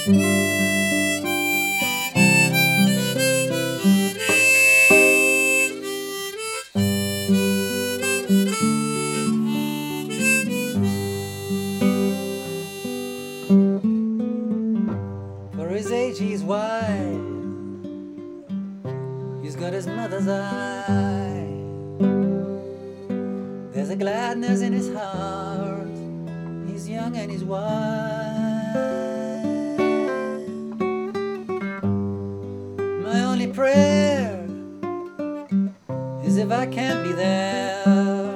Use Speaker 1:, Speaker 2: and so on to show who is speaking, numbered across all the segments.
Speaker 1: For his age he's wise, he's got his mother's eye. There's a gladness in his heart, he's young and he's wise. My only prayer is if I can't be there,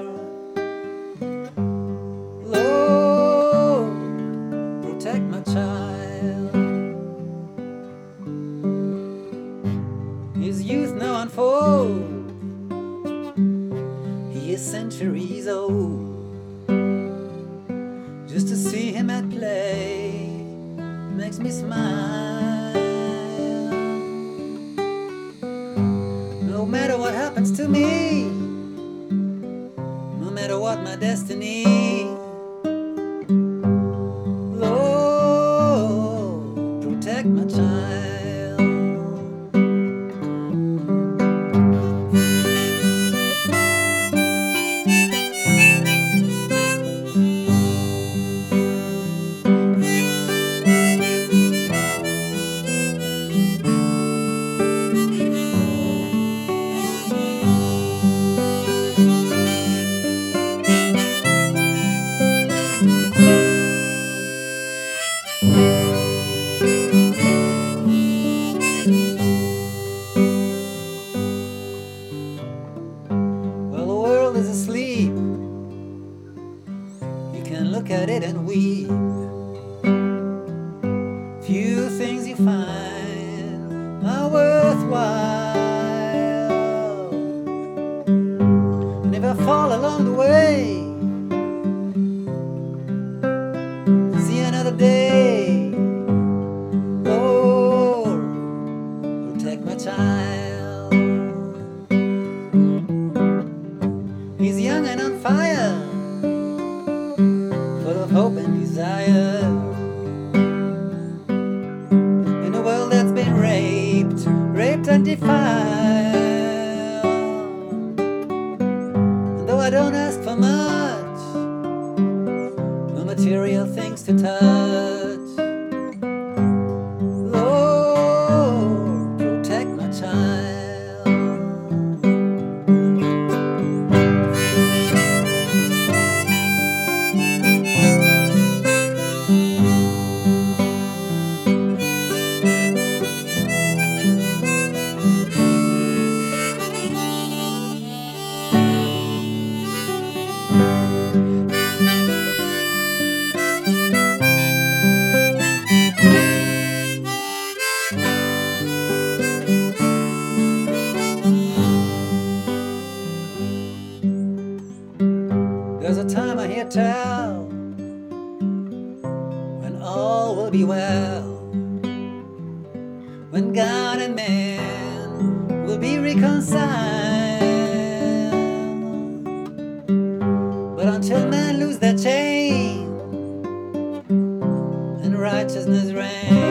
Speaker 1: Lord, protect my child. His youth now unfolds, he is centuries old. Just to see him at play makes me smile. No matter what happens to me, no matter what my destiny, Lord, protect my child. Well, the world is asleep, you can look at it and weep. Few things you find are worthwhile, and if I fall along the way, see another day, Lord, protect my child. He's young and on fire, full of hope and desire, in a world that's been raped and defiled. And though I don't ask for much, no material things to touch, Lord, protect my child. There's a time I hear tell when all will be well, when God and man will be reconciled. But until man lose their chain and righteousness reign,